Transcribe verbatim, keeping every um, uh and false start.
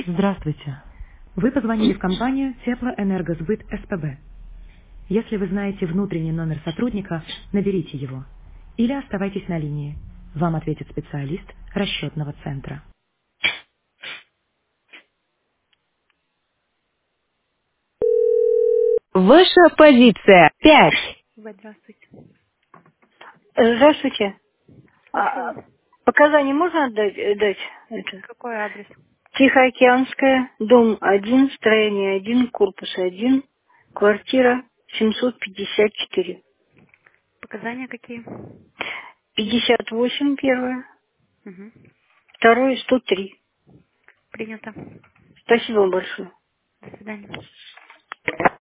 Здравствуйте. Вы позвонили в компанию Теплоэнергосбыт СПБ. Если вы знаете внутренний номер сотрудника, наберите его. Или оставайтесь на линии. Вам ответит специалист расчетного центра. Ваша позиция. Пять. Ой, здравствуйте. Здравствуйте. Слушаю А, вас. показания можно отдать? э, дать? Это? Какой адрес? Тихоокеанская, дом один, строение один, корпус один, квартира семьсот пятьдесят четыре. Показания какие? пятьдесят восемь первое, Угу. второе сто три. Принято. Спасибо вам большое. До свидания.